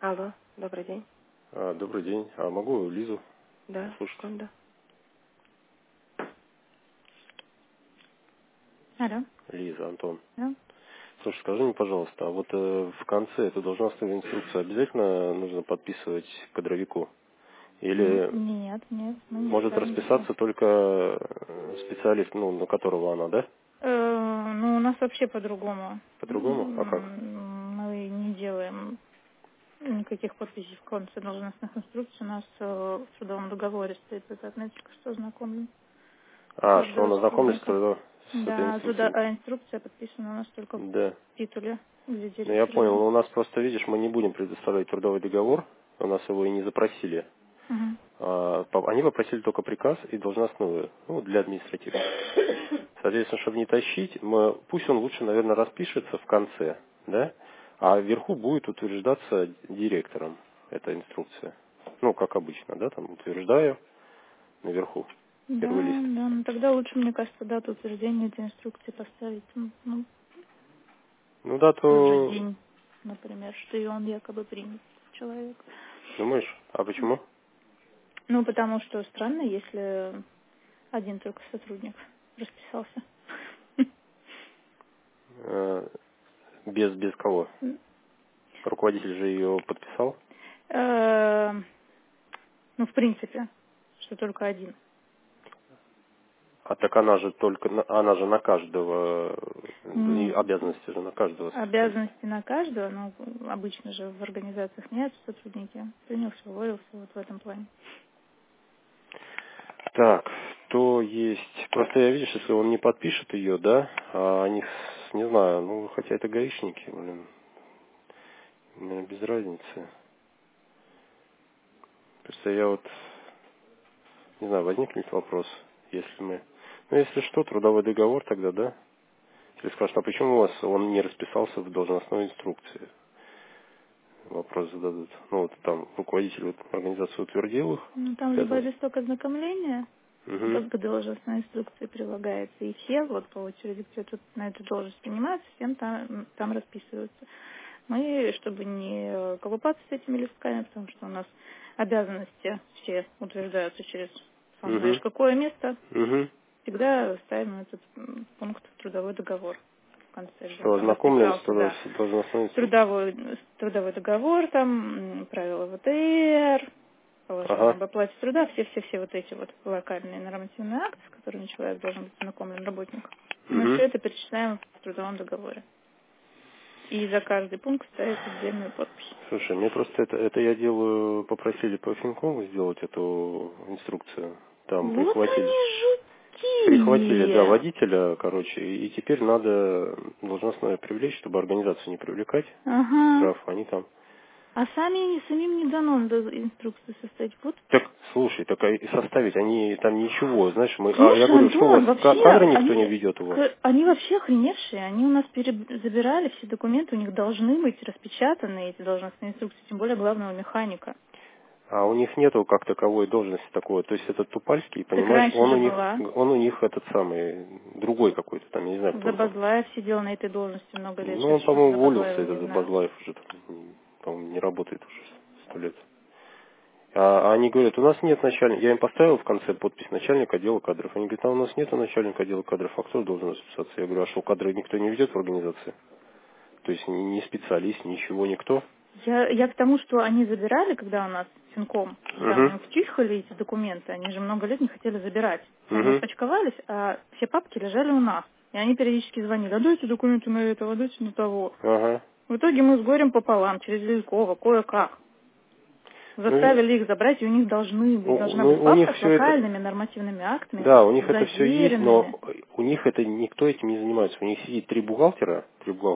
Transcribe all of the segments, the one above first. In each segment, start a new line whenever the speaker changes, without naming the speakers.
Алло, добрый день.
Добрый день. А могу Лизу
Да,
слушать?
секунду.
Алло.
Лиза, Антон.
Да?
Слушай, скажи мне, пожалуйста, а вот в конце эту должностную инструкцию обязательно нужно подписывать кадровику? Или
Нет, мы не
может
писали ничего.
расписаться только специалист, на которого она, да?
Ну, у нас вообще по-другому.
По-другому? А как?
Мы не делаем никаких подписей в конце должностных инструкций. У нас в трудовом договоре стоит эта отметка, что ознакомлен
Что он
каждого
ознакомится
сотрудника.
с этой
Да,
инструкцией?
а инструкция подписана у нас только в
Да.
титуле, где
Ну, я понял.
зарегистрирован.
Но у нас просто, видишь, мы не будем предоставлять трудовой договор. У нас его и не запросили.
Мгм.
Они попросили только приказ и должностную, для административных. Соответственно, чтобы не тащить, пусть он лучше, наверное, распишется в конце, да, а вверху будет утверждаться директором эта инструкция. Ну, как обычно, да, там утверждаю наверху,
Да,
первый лист.
ну тогда лучше, мне кажется, дату утверждения этой инструкции поставить.
Ну,
Тот же
дату,
день, например, что и он якобы принят человек.
думаешь, а почему?
Ну, потому что странно, если один только сотрудник расписался.
Э, без кого? Руководитель же ее подписал.
Ну, в принципе, что только один.
А так она же она же на каждого, и
Нет.
обязанности же на каждого специалиста.
Обязанности на каждого, но обычно же в организациях нет сотрудники. Принялся, уволился вот в этом плане.
Так, то есть, просто я, видишь, если он не подпишет ее, да, а они, не знаю, хотя это гаишники, мне без разницы. Просто я не знаю, возникнет вопрос, если если что, трудовой договор тогда, да? Если скажут, а почему у вас он не расписался в должностной инструкции? Вопрос зададут. Там руководитель организации утвердил их.
Ну, там либо
Обязанность.
листок ознакомления,
Угу.
к должностной инструкции прилагается, и все вот по очереди, кто тут на эту должность принимается, всем там расписываются. Мы, чтобы не колупаться с этими листками, потому что у нас обязанности все утверждаются через, сам знаешь,
Угу.
какое место,
Угу.
всегда ставим этот пункт в трудовой договор в конце, где он
Что
там
ознакомлен
расписался, да.
с должностной инструкцией.
Трудовой договор, там правила ВТР, положение
Ага.
об оплате труда, все вот эти вот локальные нормативные акты, с которыми человек должен быть ознакомлен, работник. Мы
Угу.
все это перечисляем в трудовом договоре. И за каждый пункт ставится отдельную подпись.
Слушай, мне просто это я делаю, попросили по Финкому сделать эту инструкцию. Там
Вот
прихватили, да,
они жуки!
водителя, короче, и теперь надо должностное привлечь, чтобы организацию не привлекать,
Ага.
штраф, они там.
А самим не дано инструкцию составить. Вот.
Так, слушай, и составить, они там ничего, знаешь, я
Слушай,
говорю, что у вас
Антон, вообще,
кадры никто не ведет у вас?
они вообще охреневшие. Они у нас забирали все документы, у них должны быть распечатаны эти должностные инструкции, тем более главного механика.
А у них нету как таковой должности такой. То есть этот Тупальский,
Так
понимаешь,
раньше же была.
он у них этот самый, другой какой-то там, я не знаю, кто он там.
Забазлаев сидел на этой должности много лет.
Он,
Сейчас что-то
по-моему, уволился,
Забазлаева не
этот
знаю.
Базлаев уже, по-моему, не работает уже 100 лет. А они говорят, у нас нет начальника. Я им поставил в конце подпись начальник отдела кадров. Они говорят, а у нас нет начальника отдела кадров, а кто должен расписаться? Я говорю, а что, кадры никто не ведет в организации? То есть ни специалист, ничего, никто?
Я к тому, что они забирали, когда у нас Финком, когда у
Угу.
них втюхали эти документы, они же много лет не хотели забирать. Они
Угу.
отпочковались, а все папки лежали у нас. И они периодически звонили, а дайте документы на этого, а дайте на того.
Ага.
В итоге мы с горем пополам, через Лилькова, кое-как.
Ну,
Заставили их забрать, и у них должна быть
у них
папка с
все это,
локальными нормативными актами,
да, у них это все есть,
заверенными.
но у них это никто этим не занимается. У них сидит три бухгалтера,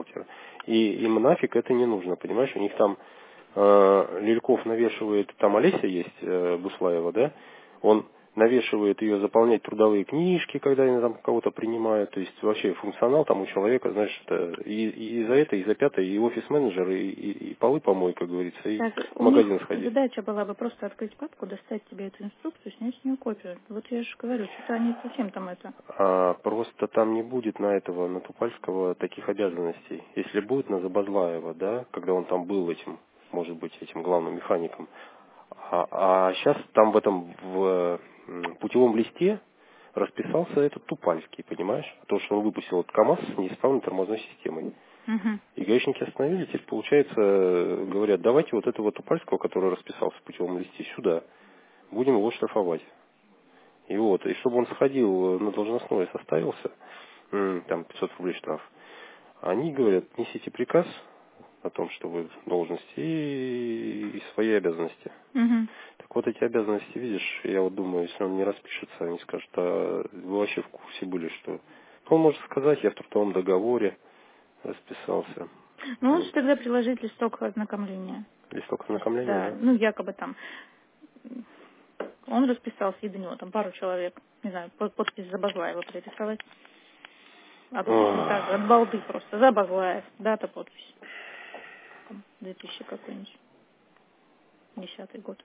и им нафиг это не нужно, понимаешь? У них там Лильков навешивает, там Олеся есть, Буслаева, да? Он навешивает ее заполнять трудовые книжки, когда они там кого-то принимают. То есть вообще функционал там у человека, знаешь, это и за это, и за пятое, и офис-менеджер, и полы помой, как говорится, и
Так,
в
у них
магазин сходить.
задача была бы просто открыть папку, достать тебе эту инструкцию, снять с нее копию. Вот я же говорю, что-то они совсем там это.
Просто там не будет на Тупальского таких обязанностей. Если будет на Забазлаева, да, когда он там был этим может быть, этим главным механиком. А сейчас там в путевом листе расписался этот Тупальский, понимаешь? То, что он выпустил этот КАМАЗ с неисправной тормозной системой. И гаишники остановили, теперь, получается, говорят, давайте вот этого Тупальского, который расписался в путевом листе, сюда. Будем его штрафовать. И вот, и чтобы он сходил на должностное, составился, там 500 рублей штраф, они говорят, несите приказ о том, что вы в должности и свои обязанности. Так вот эти обязанности, видишь, я вот думаю, если он не распишется, они скажут, а вы вообще в курсе были, что... Он может сказать, я в трудовом договоре расписался.
Ну, лучше тогда приложить листок ознакомления.
Листок ознакомления,
Да,
да?
ну, якобы там он расписался, и до него там пару человек, не знаю, подпись за Базлаева пририсовать. Так, от балды просто, за Базлаев, дата, подпись. Там, 2000 какой-нибудь, 10-й год.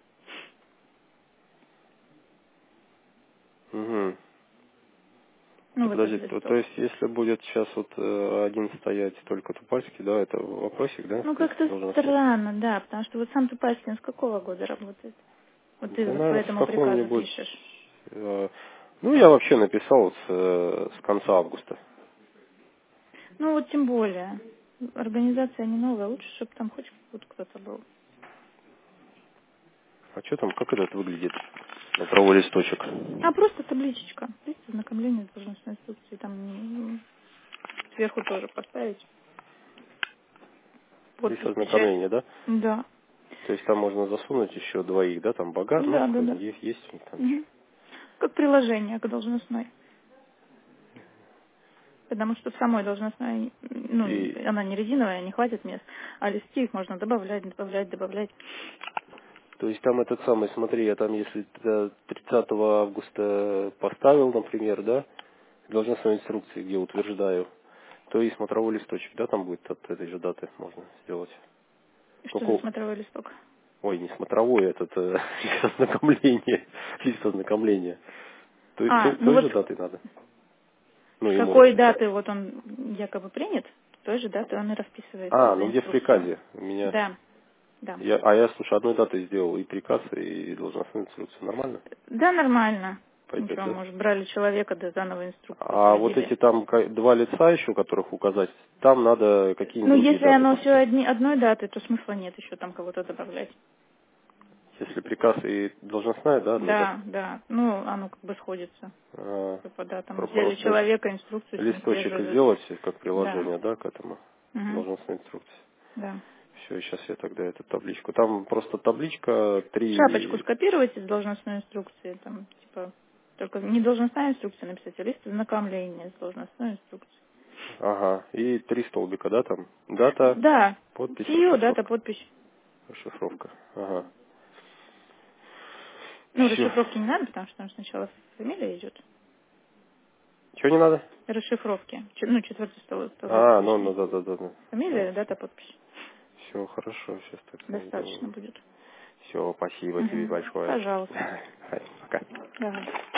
Угу.
Ну, вот
Подожди,
этот листок.
то есть, если будет сейчас вот один стоять только Тупальский, да, это вопросик, да?
Ну, как-то странно, да, потому что вот сам Тупальский, он с какого года работает? Вот ты
Да,
вот по
наверное,
этому
с
приказу
какого-нибудь...
пишешь.
Ну, я вообще написал вот с конца августа.
Ну, вот тем более. Организация не новая, лучше, чтобы там хоть вот кто-то был.
А что там, как этот выглядит? На правый листочек.
А просто табличечка. Лист ознакомления с должностной инструкцией. Там сверху тоже поставить.
Лист
Подпись, печать.
ознакомления, да?
Да.
То есть там можно засунуть еще двоих, да, там богат, ну,
Да, да, да.
есть у них там.
Мгм. Как приложение к должностной. Потому что в самой должностной, ну,
И,
она не резиновая, не хватит мест. А листы их можно добавлять, добавлять, добавлять.
то есть там этот самый, смотри, я там если 30 августа поставил, например, да, должностной инструкции, где утверждаю, то и смотровой листочек, да, там будет от этой же даты можно сделать.
Что за смотровой листок?
Ой, не смотровой, этот лист ознакомления. Лист ознакомления.
Ну
Той
вот
же даты надо. Ну,
с
ему
какой
расписать.
даты вот он якобы принят, той же даты он и расписывается за
Ну где в
инструкцию.
приказе? У меня...
Да, да.
Я, слушай, одной датой сделал и приказ, и должностную инструкцию. Нормально?
Да, нормально.
Пойдет,
Ничего,
да?
может, брали человека, да заново инструкцию
А вот
вводили.
эти там два лица еще, которых указать, там надо
Ну,
какие-нибудь другие
если
даты.
оно все одной даты, то смысла нет еще там кого-то добавлять.
Если приказ и должностная, да, одна дата?
Да, да. Ну, оно как бы сходится. Типа, да, там взяли
Просто
человека, инструкцию с ним
листочек
свежую.
сделать как
Да.
приложение, да, к этому
Угу.
должностной инструкции.
Да.
Все, сейчас я тогда эту табличку. Там просто табличка
Шапочку
3.
скопировать из должностной инструкции, там, типа, только не должностная инструкция написать, а лист ознакомления с должностной инструкцией.
Ага. И 3 столбика, да, там? Дата,
Да.
подпись,
СИО, дата,
расшифровка.
подпись.
Расшифровка. Ага.
Ну,
Все.
расшифровки не надо, потому что там сначала фамилия идет.
Чего не надо?
Расшифровки. Ну, четвертый столбик
Ну,
лишний.
да.
Фамилия, дата, подпись.
Все, хорошо, сейчас так
Достаточно
сделаю.
будет.
Все, спасибо тебе
Угу.
большое.
Пожалуйста.
Пока.
Давай.